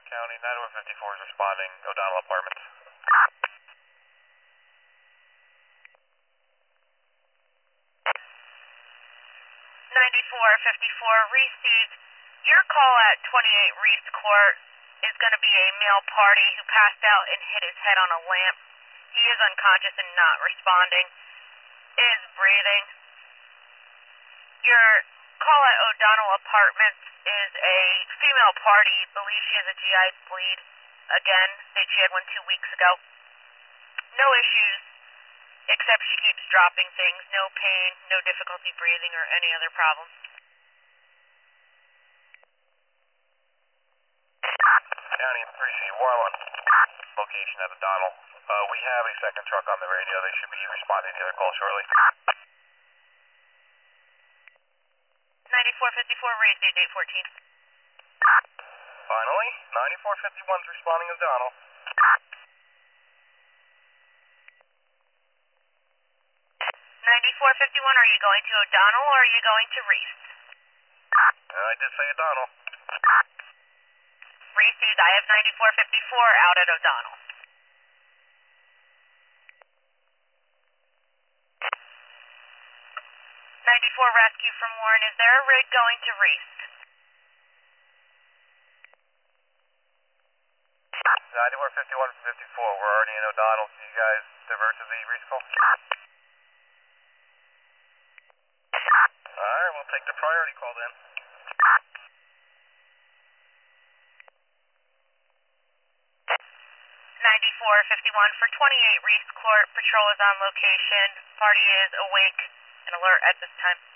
County, 9154 is responding, O'Donnell Apartments. 9454 received. Your call at 28 Reese Court is going to be a male party who passed out and hit his head on a lamp. He is unconscious and not responding. Is breathing. Your call at O'Donnell Apartments is a female party. Believe she has a GI bleed. Again, said she had one 2 weeks ago. No issues, except she keeps dropping things. No pain, no difficulty breathing, or any other problems. County 3C Warland, location at O'Donnell. We have a second truck on the radio. They should be responding to the other call shortly. 9454 received 814. Finally, 9451 is responding O'Donnell. 9451, are you going to O'Donnell or are you going to Reese? I did say O'Donnell. Received, I have 9454 out at O'Donnell. 94 rescue from Warren, is there a rig going to Reese? 9451 from 54, we're already in O'Donnell. Can you guys divert to the Reese call? Alright, we'll take the priority call then. 9451 for 28 Reese Court, patrol is on location. Party is awake and alert at this time.